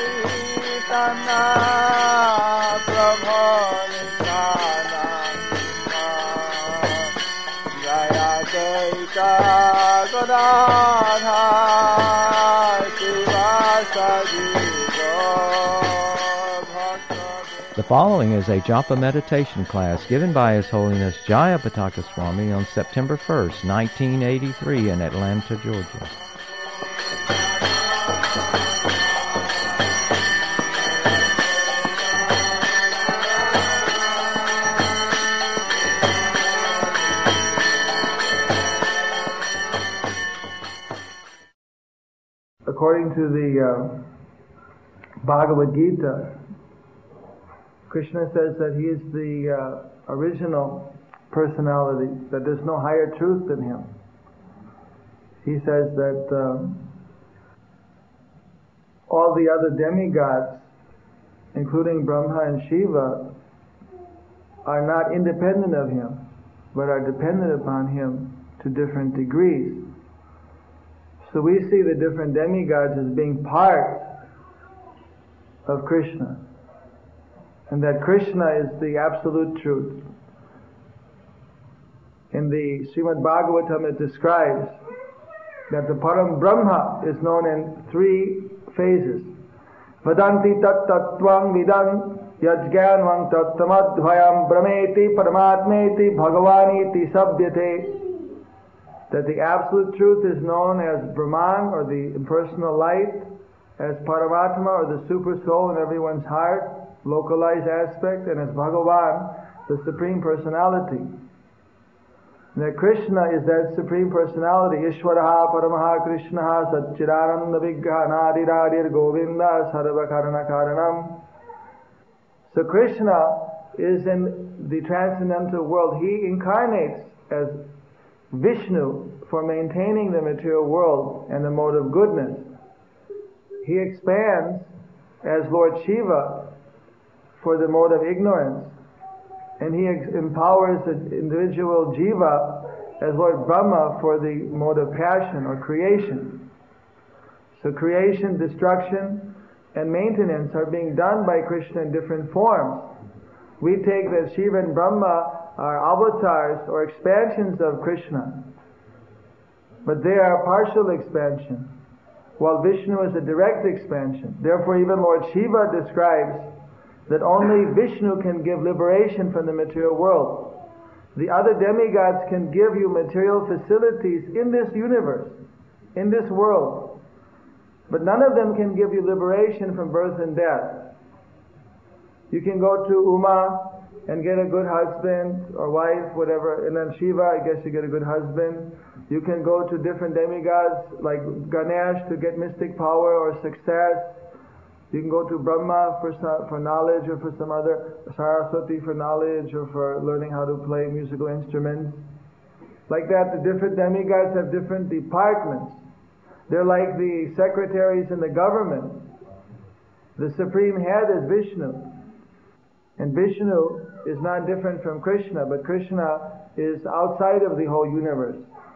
Chaitanya Prabhu Nityananda Jaya Chaita Gadadhar Sivasadi The following is a japa meditation class given by His Holiness Jayapataka Swami on September 1st, 1983 in Atlanta, Georgia. According to the Bhagavad Gita, Krishna says that he is the original personality, that there's no higher truth than him. He says that all the other demigods, including Brahma and Shiva, are not independent of him, but are dependent upon him to different degrees. So we see the different demigods as being part of Krishna, and that Krishna is the absolute truth. In the Srimad Bhagavatam it describes that the Param Brahma is known in three phases. Vadanti tat tattvang vidam yajgyanvang tattamadhvayam brahmeti paramatmeti bhagavaniti sabhyate. That the absolute truth is known as Brahman, or the impersonal light, as Paramatma, or the super soul in everyone's heart, localized aspect, and as Bhagavan, the Supreme Personality. And that Krishna is that Supreme Personality, Ishwaraha Paramaha Krishnaha Satchidananda Vigraha Nadiradir Govinda Sarva Karana Karanam. So Krishna is in the transcendental world. He incarnates as Vishnu for maintaining the material world and the mode of goodness. He expands as Lord Shiva for the mode of ignorance, and he empowers the individual jiva as Lord Brahma for the mode of passion or creation. So creation, destruction, and maintenance are being done by Krishna in different forms. We take that Shiva and Brahma are avatars or expansions of Krishna, but they are partial expansion, while Vishnu is a direct expansion. Therefore even Lord Shiva describes that only Vishnu can give liberation from the material world. The other demigods can give you material facilities in this universe, in this world, but none of them can give you liberation from birth and death. You can go to Uma and get a good husband or wife, whatever, and then Shiva, I guess you get a good husband. You can go to different demigods like Ganesh to get mystic power or success. You can go to Brahma for knowledge, or for some other, Saraswati for knowledge, or for learning how to play musical instruments. Like that, the different demigods have different departments. They're like the secretaries in the government. The supreme head is Vishnu. And Vishnu is not different from Krishna, but Krishna is outside of the whole universe.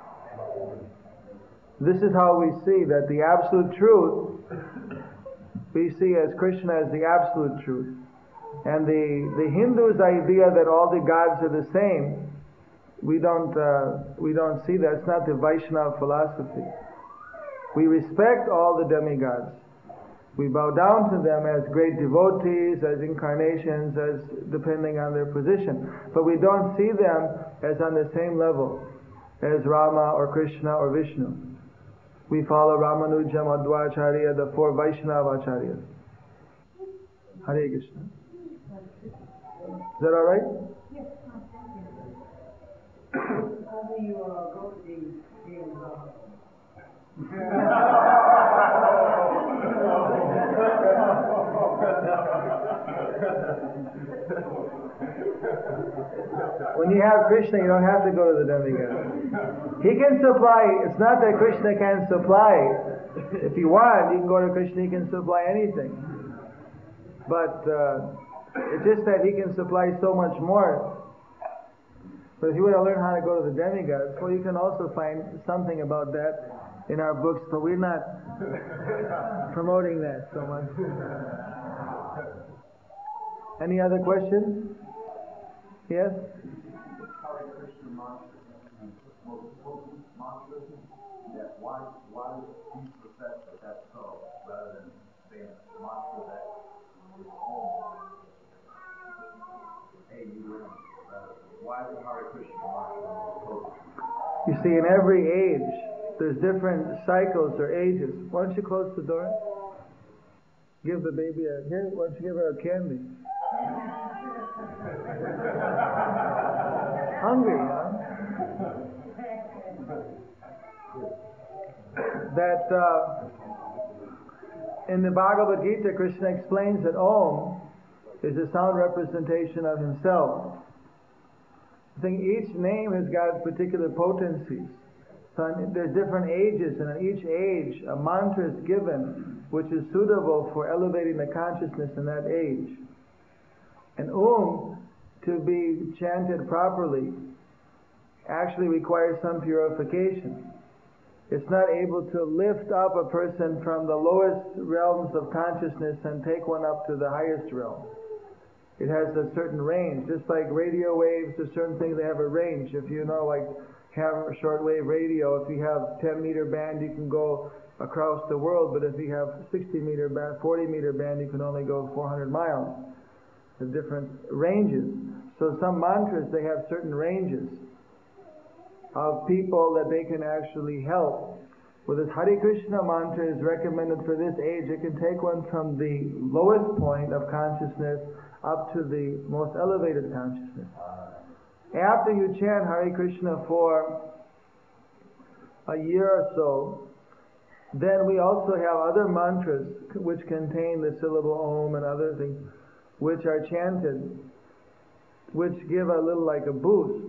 This is how we see that the absolute truth, we see as Krishna as the absolute truth. And the Hindus' idea that all the gods are the same, we don't see that. It's not the Vaishnava philosophy. We respect all the demigods. We bow down to them as great devotees, as incarnations, as depending on their position. But we don't see them as on the same level as Rama or Krishna or Vishnu. We follow Ramanuja, Madhvacharya, the four Vaishnava acharyas. Hare Krishna. Is that all right? Yes. How do you go to the When you have Krishna, you don't have to go to the demigod. He can supply. It's not that Krishna can supply. If you want, you can go to Krishna, he can supply anything. But it's just that he can supply so much more. But if you want to learn how to go to the demigods, well, you can also find something about that in our books, but we're not promoting that so much. Any other questions? Yes? Hare Krishna mantra, that why do you profess that that's so, rather than saying a mantra that is Om? Hey, you learn. Why is the Hare Krishna mantra? You see, in every age, there's different cycles or ages. Why don't you close the door? Give the baby here, why don't you give her a candy? Hungry, huh? That in the Bhagavad Gita, Krishna explains that Om is a sound representation of himself. I think each name has got particular potencies. So there's different ages, and in each age, a mantra is given which is suitable for elevating the consciousness in that age. And to be chanted properly, actually requires some purification. It's not able to lift up a person from the lowest realms of consciousness and take one up to the highest realm. It has a certain range, just like radio waves, there's certain things, they have a range. If you know, like have a shortwave radio, if you have 10-meter band, you can go across the world, but if you have 60-meter band, 40-meter band, you can only go 400 miles. There's different ranges. So some mantras, they have certain ranges of people that they can actually help. Well, this Hare Krishna mantra is recommended for this age. It can take one from the lowest point of consciousness up to the most elevated consciousness. After you chant Hare Krishna for a year or so, then we also have other mantras which contain the syllable Om and other things which are chanted, which give a little like a boost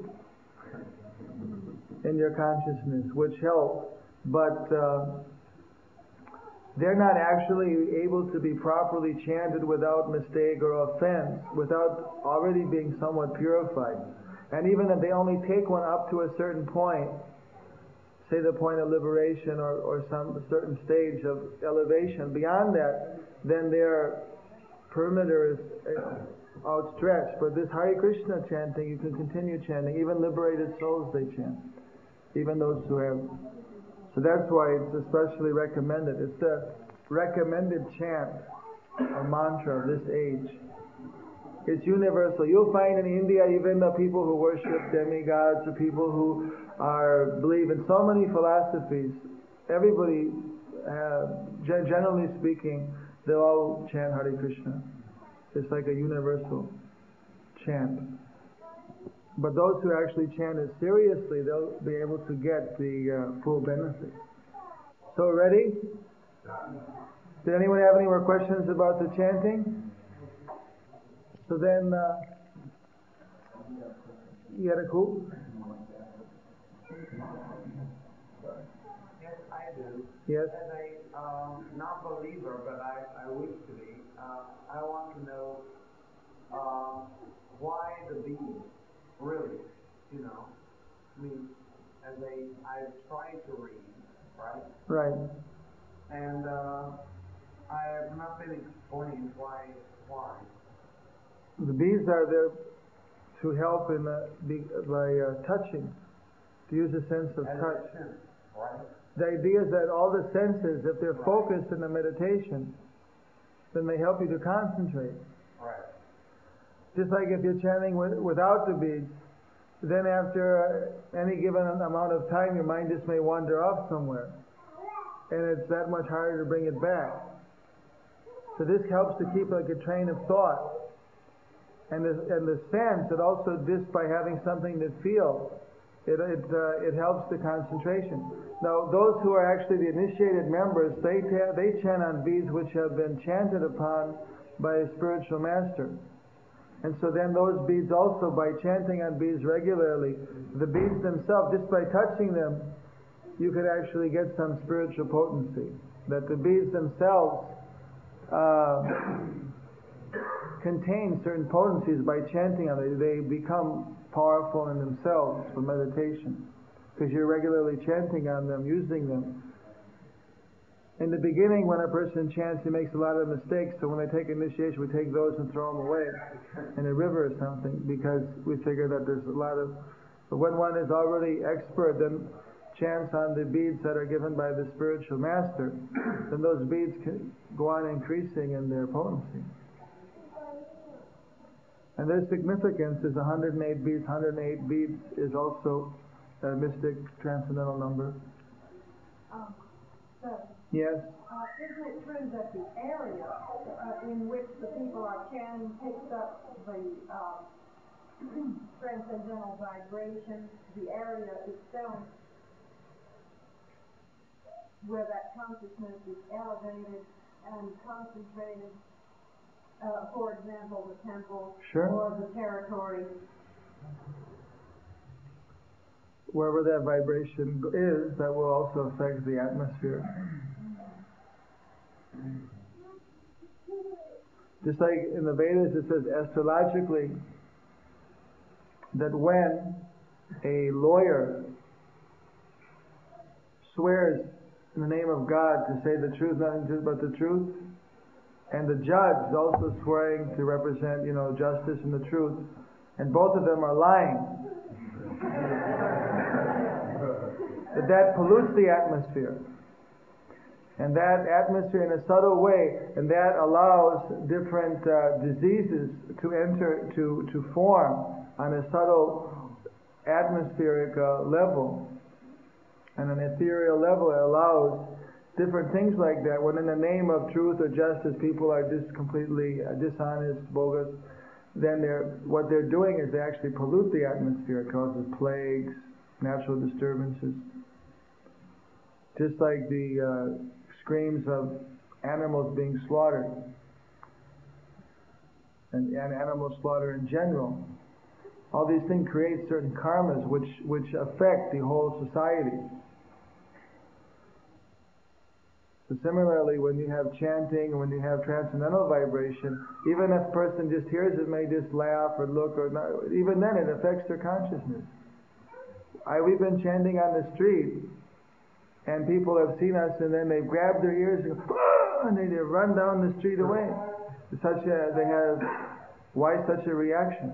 in your consciousness, which help, but they're not actually able to be properly chanted without mistake or offense, without already being somewhat purified. And even if they only take one up to a certain point, say the point of liberation or some certain stage of elevation, beyond that, then their perimeter is outstretched. But this Hare Krishna chanting, you can continue chanting. Even liberated souls, they chant. Even those who have. So that's why it's especially recommended. It's the recommended chant or mantra of this age. It's universal. You'll find in India, even the people who worship demigods, the people who believe in so many philosophies, everybody, generally speaking, they'll all chant Hare Krishna. It's like a universal chant. But those who actually chant it seriously, they'll be able to get the full benefit. So, ready? Did anyone have any more questions about the chanting? So then, you had a clue? Yes, I do. Yes? As a non-believer, but I wish to be, I want to know why the bees, really, I mean, I've tried to read, right? Right. And I have not been explained why. The bees are there to help by touching, to use a sense of touch. Right. The idea is that all the senses, if they're focused in the meditation, then they help you to concentrate. Right. Just like if you're chanting without the beads, then after any given amount of time, your mind just may wander off somewhere. And it's that much harder to bring it back. So this helps to keep like a train of thought. And the sense, it also, just by having something to feel, it helps the concentration. Now, those who are actually the initiated members, they chant on beads which have been chanted upon by a spiritual master. And so then those beads also, by chanting on beads regularly, the beads themselves, just by touching them, you could actually get some spiritual potency. That the beads themselves contain certain potencies by chanting on them. They become powerful in themselves for meditation. Because you're regularly chanting on them, using them. In the beginning, when a person chants, he makes a lot of mistakes. So when they take initiation, we take those and throw them away in a river or something, because we figure that there's a lot of. But when one is already expert, then chants on the beads that are given by the spiritual master, then those beads can go on increasing in their potency. And their significance is 108 beads. 108 beads is also a mystic transcendental number. So, Yes. isn't it true that the area in which the people are chanting picks up the transcendental vibration, the area itself where that consciousness is elevated and concentrated, for example, the temple Sure. or the territory? Wherever that vibration is, that will also affect the atmosphere. Just like in the Vedas it says astrologically that when a lawyer swears in the name of God to say the truth, nothing but the truth, and the judge is also swearing to represent, justice and the truth, and both of them are lying, that pollutes the atmosphere. And that atmosphere in a subtle way, and that allows different diseases to enter, to form on a subtle atmospheric level. And an ethereal level, it allows different things like that. When in the name of truth or justice people are just completely dishonest, bogus, then what they're doing is they actually pollute the atmosphere. It causes plagues, natural disturbances. Just like the screams of animals being slaughtered, and animal slaughter in general. All these things create certain karmas which affect the whole society. So similarly, when you have chanting, when you have transcendental vibration, even if a person just hears it, may just laugh or look or not, even then it affects their consciousness. We've been chanting on the street, and people have seen us, and then they grab their ears and go, ah! And they run down the street away. Why such a reaction?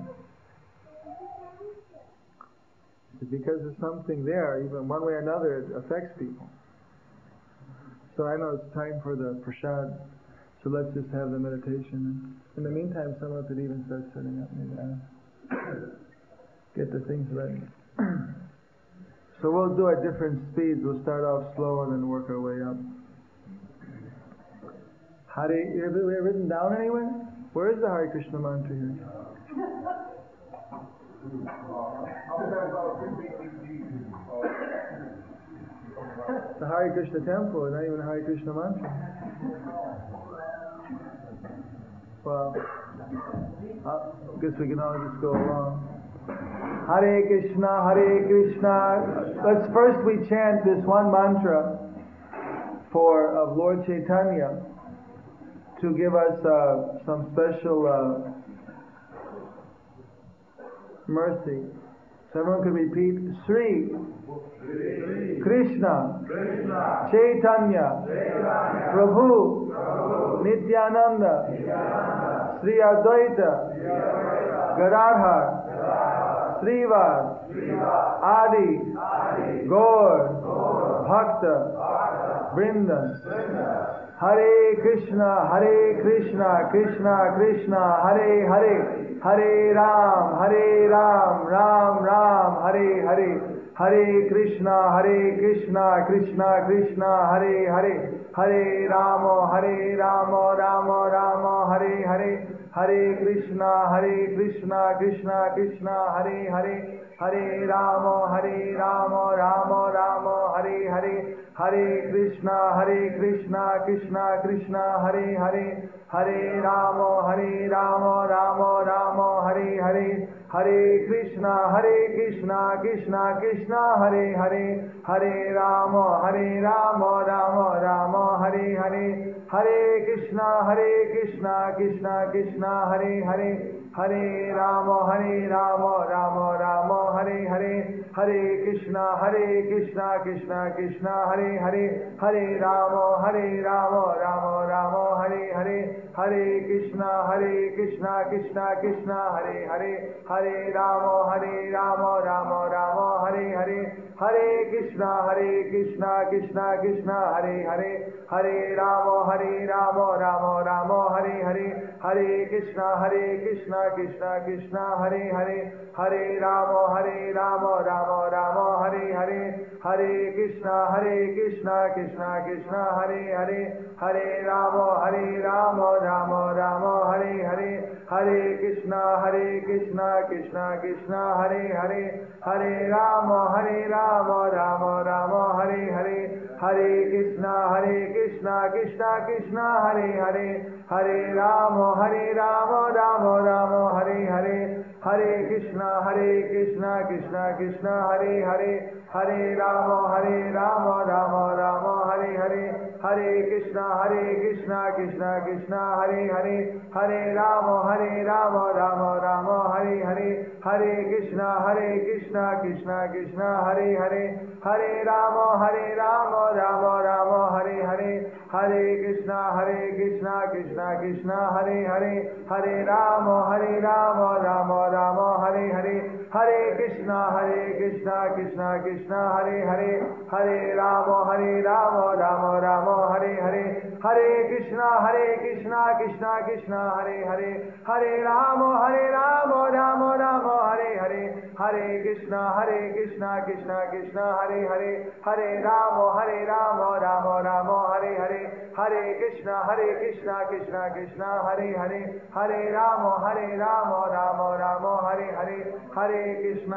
It's because there's something there, even one way or another, it affects people. So I know it's time for the prashad, so let's just have the meditation. In the meantime, someone could even start setting up, maybe get the things ready. So we'll do at different speeds. We'll start off slow and then work our way up. Hare, have we written down anywhere? Where is the Hare Krishna mantra here? The Hare Krishna temple, not even a Hare Krishna mantra. Well, I guess we can all just go along. Hare Krishna, Hare Krishna. Let's first we chant this one mantra of Lord Chaitanya to give us some special mercy. So everyone can repeat: Sri Krishna Chaitanya Prabhu Nityananda Sri Advaita Gadadhar Srivad Adi Gaur Bhakta Vrinda. Hare Krishna, Krishna Krishna, Hare Hare, Hare Ram, Ram Ram, Hare Hare. Hare Krishna, Krishna Krishna, Hare Hare. Hare Rama, Rama Rama, Hare Hare. Hare Krishna, Krishna Krishna, Hare Hare. Hare Rama, Rama Rama, Hare Hare. Hare Krishna, Krishna Krishna, Hare Hare. Hare Rama, Rama Rama, Hare Hare. Hare Krishna, Krishna Krishna, Hare Hare. Hare Rama, Rama Rama, Hare Hare Hare, Hare Krishna Krishna Krishna Hare Hare, Hare Rama Rama Rama Hare Hare, Hare Krishna Krishna Krishna Hare Hare, Hare Rama Rama Rama Hare Hare, Hare Krishna Krishna Krishna Hare Hare, Hare Rama Rama Rama Hare Hare, Hare Krishna Krishna Krishna Hare Hare, Hare Rama Rama Rama Hare Hare, Hare Krishna Krishna Krishna Hare Hare, Hare Rama Rama Rama Hare Hare, Hare Krishna Krishna Krishna Hare Hare, Hare Rama Rama Rama Hare Hare, Hare Krishna Krishna Krishna Hare Hare, Hare Rama Rama Rama Hare Hare, Hare Krishna Krishna Krishna Hare Hare, Hare Rama Rama Rama Hare Hare, Hare Krishna Krishna Hare Hare, Hare Rama Rama Rama Hare Hare, Hare Krishna Krishna Hare Hare, Hare Rama Rama Rama Hare Hare, Hare Krishna Krishna Hare Hare, Hare Rama Rama Rama Hare Hare, Hare Krishna Krishna Hare Hare, Hare Rama Rama Rama Hare Hare, Hare Krishna Krishna Hare Hare, Hare Rama Rama Rama Hare Hare, Hare Krishna Krishna Hare Hare, Hare Rama Rama Rama Hare Hare, Hare Krishna Krishna Hare Hare, Hare Rama Rama Rama Hare Hare, Hare Krishna Krishna Hare Hare, Hare Rama Rama Rama Hare Hare, Hare Krishna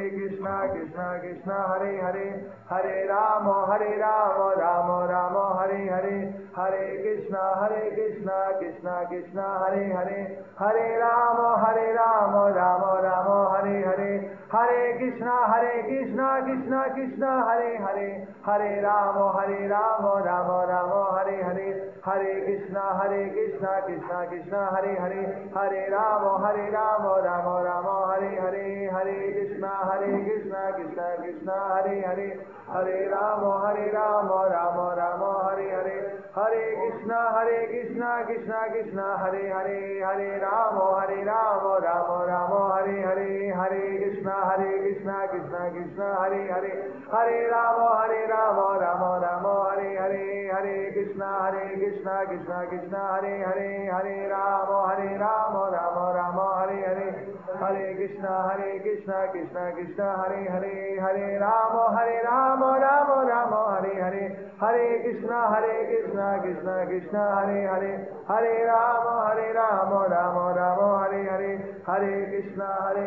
Krishna Hare Hare, Hare Rama Rama Rama Hare Hare, Hare Krishna Krishna Hare Hare, Hare Rama Rama Rama Hare Hare, Hare Krishna Krishna Hare Hare, Hare Rama Rama Rama Hare Hare, Hare Krishna Krishna Hare Hare, Hare Rama Rama Rama Hare Hare, Hare Krishna Krishna Hare Hare, Hare Rama Rama Rama Hare Hare, Hare Krishna Krishna Hare Hare, Hare Rama Rama Rama Hare Hare, Hare Krishna Krishna Hare Hare, Hare Rama Rama Rama Hare Hare, Hare Krishna Krishna Hare Hare, Hare Rama Rama Rama Hare Hare, Hare Krishna Krishna Hare Hare, Hare Rama Rama Rama Hare Hare, Hare Krishna Krishna Hare Hare, Hare Rama Rama Rama Hare Hare, Hare Krishna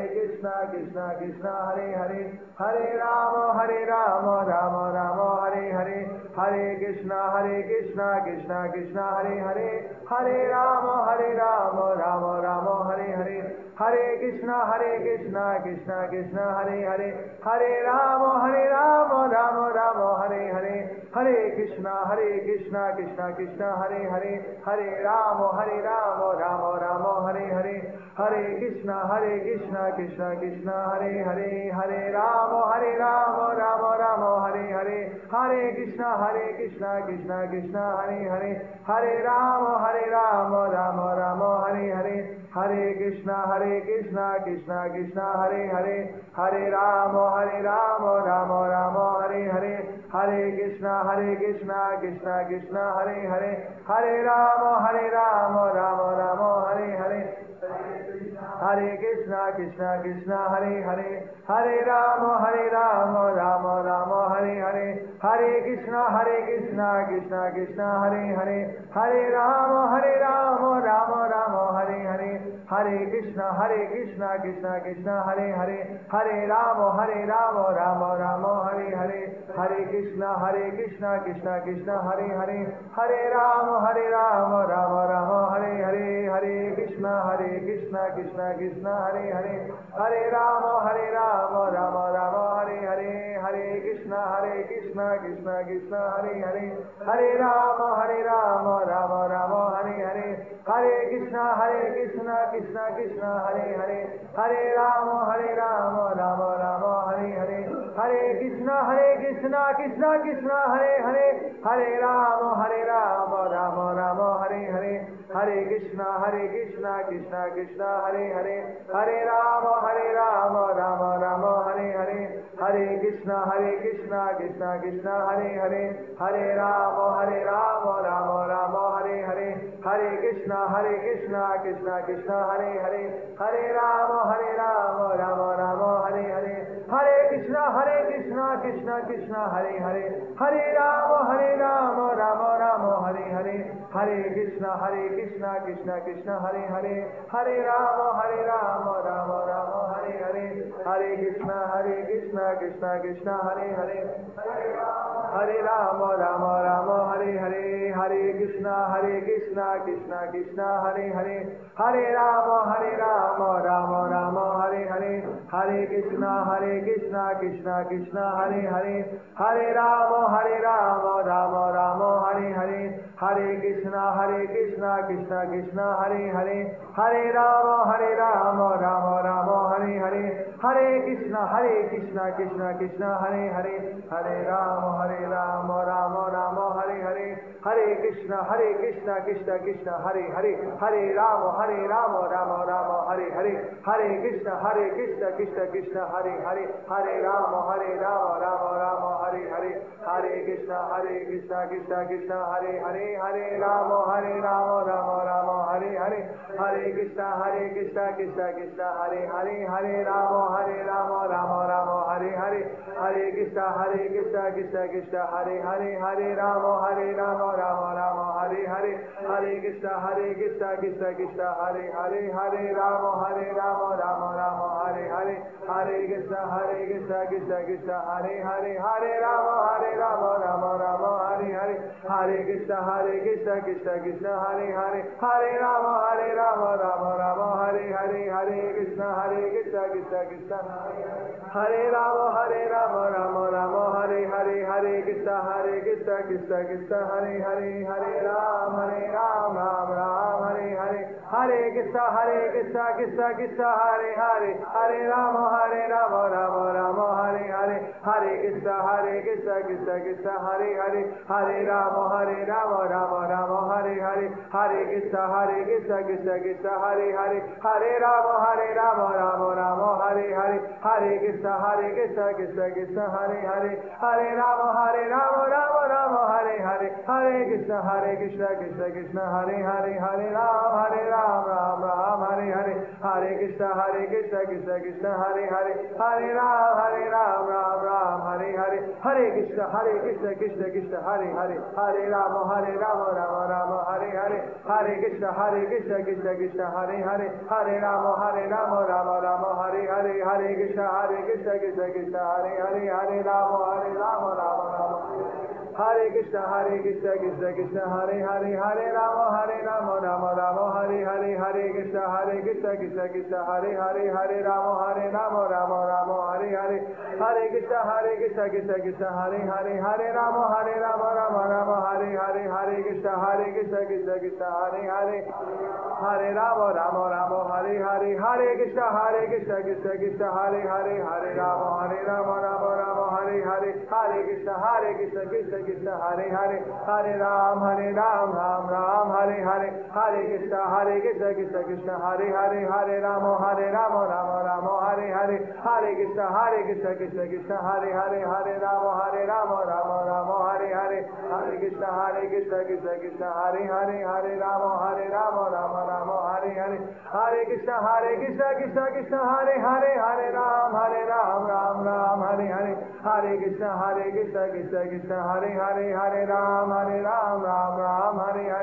Krishna Hare Hare, Hare Rama Rama Rama Hare Hare, Hare Krishna Krishna Hare Hare, Hare Rama Rama Rama Hare Hare, Hare Krishna Krishna Hare Hare, Hare Rama Rama Rama Hare Hare, Hare Krishna Krishna Hare Hare, Hare Rama Rama Rama Hare Hare, Hare Krishna Krishna Hare Hare, Hare Rama Rama Rama Hare Hare, Hare Krishna Krishna Hare Hare, Hare Rama Rama Rama Hare Hare, Hare Krishna Krishna Hare Hare, Hare Rama Rama Rama Hare Hare, Hare Krishna Krishna Hare Hare, Hare Rama Rama Rama Hare Hare, Hare Krishna Krishna Hare Hare, Hare Rama Rama Rama Hare Hare, Hare Krishna Krishna Hare Hare, Hare Rama Rama Rama Hare Hare, Hare Krishna Krishna Hare Hare, Hare Rama Rama Rama Hare Hare, Hare Krishna Krishna Hare Hare, Hare Rama Rama Rama Hare Hare, Hare Krishna Krishna Krishna Krishna Hare Hare Hare Rama Rama Rama Hare Hare Hare Krishna Krishna Krishna Hare Hare Hare Rama Rama Rama Hare Hare Hare Krishna Krishna Krishna Hare Hare Hare Rama Rama Rama Hare Hare Hare Krishna Krishna Krishna Hare Hare Hare Rama Rama Rama Hare Hare Hare Krishna Krishna Krishna Hare Hare Hare Rama Rama Rama Hare Hare Hare Krishna Krishna Krishna Hare Hare Hare Rama Rama Rama Hare Hare Hare Krishna Krishna Krishna Hare Hare Hare Rama Rama Rama Hare Hare Hare Krishna Krishna Hare Hare Hare Rama Rama Rama Hare Hare Hare Krishna Krishna Hare Hare Hare Rama Rama Rama Hare Hare Hare Krishna Krishna Hare Hare Hare Rama Rama Hare Hare Hare Krishna Krishna Hare Hare Hare Rama Rama Rama Hare Hare Hare Krishna Krishna Hare Hare Hare Rama Rama Rama Hare Hare Hare Krishna Krishna Hare Hare Hare Rama Rama Rama Hare Hare Hare Krishna Krishna Hare Hare Hare Rama Rama Rama Hare Hare Hare Krishna Krishna Hare Hare Hare Rama Rama Rama Hare Hare Hare Krishna Krishna Hare Hare Hare Rama Rama Rama Hare Hare Hare Krishna Krishna Hare Hare Hare Rama Rama Rama Hare Hare Hare Krishna Krishna Hare Hare Hare Rama Rama Rama Hare Hare Hare Krishna Krishna Hare Hare Hare Rama Rama Rama Hare Hare Hare Krishna Krishna Hare Hare Hare Rama Rama Rama Hare Hare Hare Krishna Krishna Hare Hare Hare Rama Rama Rama Hare Hare Hare Krishna Krishna Hare Hare Hare Rama Rama Rama Hare Hare Hare Krishna Krishna Hare Rama Rama Rama Hare Hare Hare Krishna Krishna Hare Hare Hare Ram Ram Ram Hare Hare Hare Krishna Krishna Hare Hare Hare Rama Rama Rama Hare Hare Hare Krishna Krishna Hare Hare Hare Rama Rama Rama Hare Hare Hare Krishna Krishna Hare Hare Hare Rama Rama Rama Hare Hare Hare Krishna Krishna Hare Hare Hare Rama Rama Rama Hare Hare Hare Krishna Krishna Hare Hare Hare Ram Ram Ram Hare Hare Hare Krishna Krishna Hare Hare Hare Ram Ram Ram Hare Hare Hare Krishna Krishna Hare Hare Hare Rama Rama Rama Hare Hare Hare Krishna Krishna Hare Hare Hare Rama Rama Rama Hare Hare Hare Krishna Krishna Hare Hare Hare Rama Rama Rama Hare Krishna Krishna Hare Hare Hare Rama Rama Rama Hare Hare Hare Krishna Krishna Hare Hare Hare Rama Rama Rama Hare Hare Hare Krishna Krishna Hare Hare Hare Rama Rama Rama Hare Hare Hare Krishna Krishna Hare Hare Hare Rama Rama Rama Hare Hare Hare Krishna Krishna Hare Hare Hare Rama Rama Rama Hare Hare Hare Krishna Krishna Hare Hare Hare Ram Ram Ram Hare Hare Hare Krishna Krishna Hare Hare Hare Rama Rama Rama Hare Hare Hare Krishna Hare Hare Hare Rama Rama Rama Hare Hare Hare Krishna Krishna Hare Hare Hare Rama Rama Rama Hare Hare Hare Krishna Krishna Hare Hare Hare Ram Ram Ram Hare Hare Hare Krishna Krishna Hare Hare Hare Ram Ram Ram Ram Hare Hare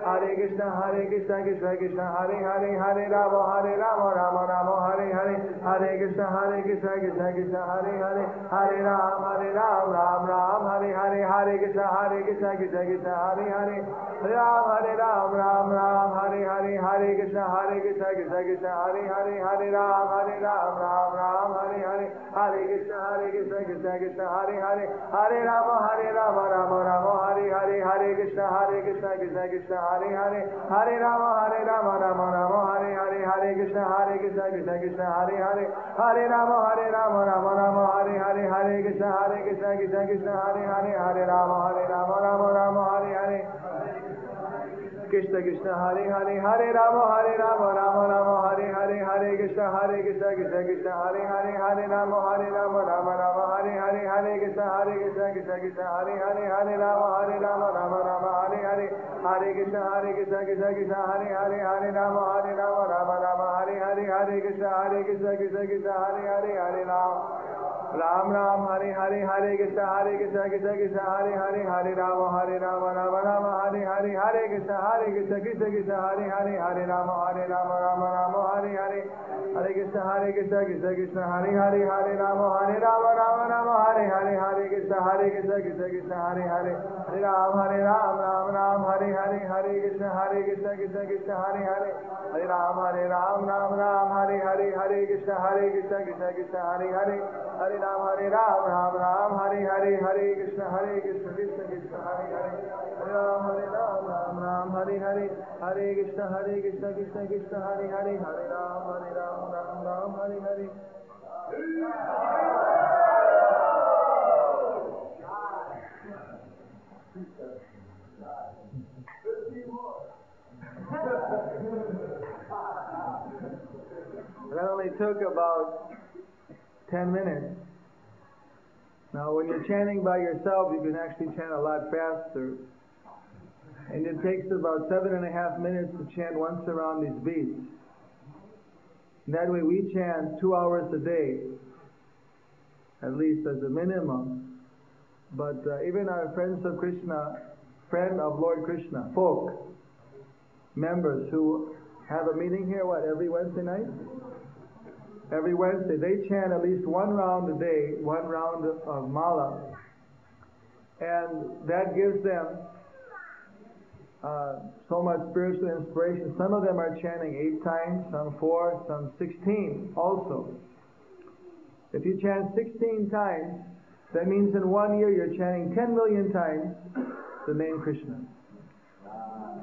Hare Krishna Krishna Krishna Hare Hare Hare Rama Rama Rama Hare Hare Hare Krishna Krishna Krishna Hare Hare Hare Ram Ram Ram Hare Hare Hare Krishna Krishna Krishna Hare Hare Hare Ram Ram Hare Hare Hare Krishna Krishna Krishna Hare Hare Hare Ram Ram Ram Hare Hare Hare Krishna Krishna Krishna Hare Hare Hare Rama Rama Rama Hare Hare Hare Krishna Krishna Krishna Hare Hare Hare Rama Rama Rama Hare Hare Hare Krishna Krishna Krishna Hare Hare Hare Rama Rama Rama Hare Hare Hare Krishna Krishna Krishna Hare Hare Hare Rama Rama Rama Hare Hare Krishna Krishna Hare Hare Hare Rama Rama Rama Hare Hare Hare Krishna Krishna Krishna Hare Hare Hare Rama Rama Rama Hare Hare Hare Krishna Krishna Krishna Hare Hare Hare Rama Rama Rama Hare Hare Hare Krishna Krishna Hare Hare Hare Rama Rama Rama Hare Hare Hare Krishna Krishna Hare Hare Hare Ram Ram Hare Hare Hare Krishna Krishna Hare Hare Hare Rama Rama Rama Hare Hare Hare Krishna Krishna Hare Hare Hare Rama Rama Rama Hare Hare Hare Krishna Krishna Hare Hare Hare Rama Rama Rama Hare Hare Hare Krishna Krishna Hare Hare Hare Ram Ram Hare Hare Hare Krishna Krishna Hare Hare Hare Ram Ram Hare Hare Hare Krishna Krishna Hare Hare Hare Ram Ram Hare Hare Hare Krishna Krishna Hare Hare Hare Ram Hare Hare Hare Krishna Krishna Hare Hare Hare Ram Hare Hare. That only took about 10 minutes. Now when you're chanting by yourself, you can actually chant a lot faster. And it takes about 7.5 minutes to chant once around these beats. That way we chant 2 hours a day, at least as a minimum. But even our friends of Krishna, friend of Lord Krishna, folk, members who have a meeting here, every Wednesday night? Every Wednesday, they chant at least 1 round a day, 1 round of mala. And that gives them so much spiritual inspiration. Some of them are chanting 8 times, some 4, some 16 also. If you chant 16 times, that means in 1 year you're chanting 10 million times the name Krishna.